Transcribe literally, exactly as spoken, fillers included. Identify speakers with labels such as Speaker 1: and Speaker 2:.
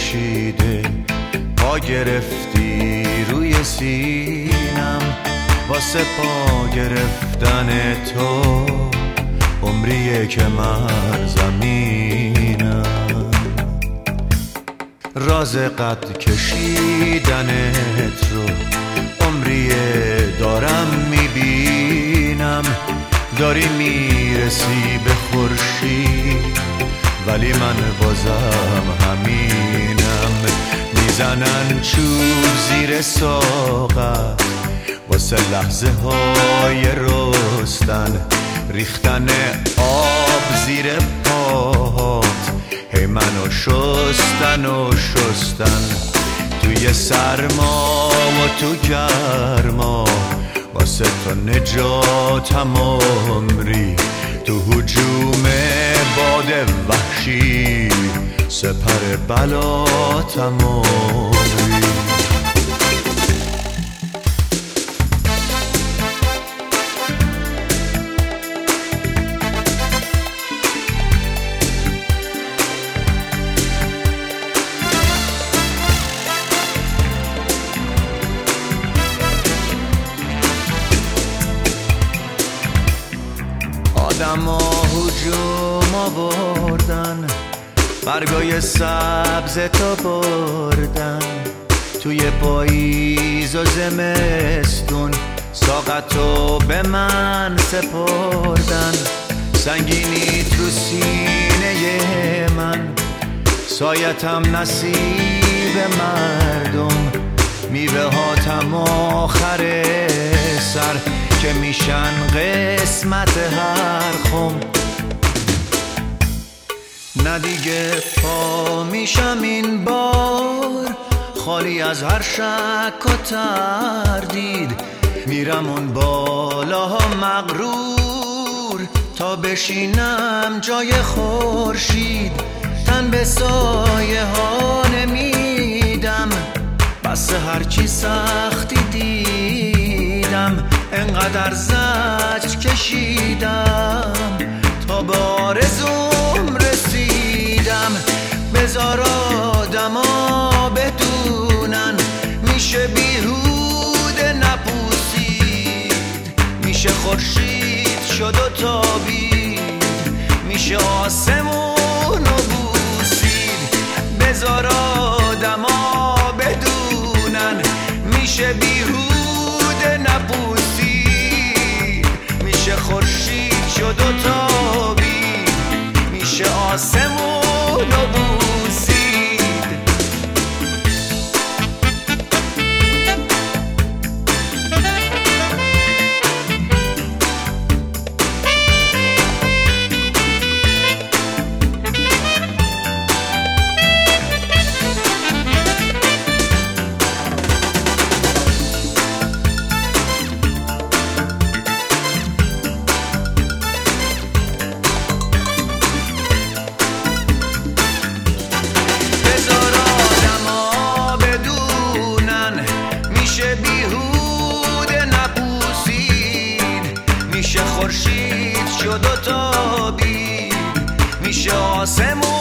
Speaker 1: کشیده، پا گرفتی روی سینم، واسه پا گرفتن تو عمریه که من زمینم. راز قد کشیدنت رو عمریه دارم میبینم، داری میرسی به خورشید ولی من بازم همینم. میزنن چوب زیر ساقت واسه لحظه های رستن، ریختن آب زیر پاهات هی منو شستن و شستن. توی سرما و تو گرما واسه تو نجاتم عمری، تو هجوم باد وحشی سپر بلاتم عمری. آدما هجوم آوردن، برگای سبز تو بردن، توی پاییز و زمستون ساقتو به من سپردن. سنگینی تو سینه من، سایتم نصیب مردم، میوه هاتم آخر سر که میشن قسمت هر خم. نه دیگه پا میشم این بار خالی از هر شک و تردید، میرم اون بالاها مغرور تا بشینم جای خورشید. تن به سایه ها نمیدم، بس هرچی سختی دیدم، انقدر زجر کشیدم تا به آرزوم رسیدم. بذار آدما بدونن میشه بیهوده نپوسید، میشه خورشید شد و تابید، میشه آسمون و بوسید. بذار آدما بدونن میشه بیهوده نپوسید، میشه خورشید شد و تابید، میشه آسمون و بوسید. خورشید شد و تابید، میشه آسمون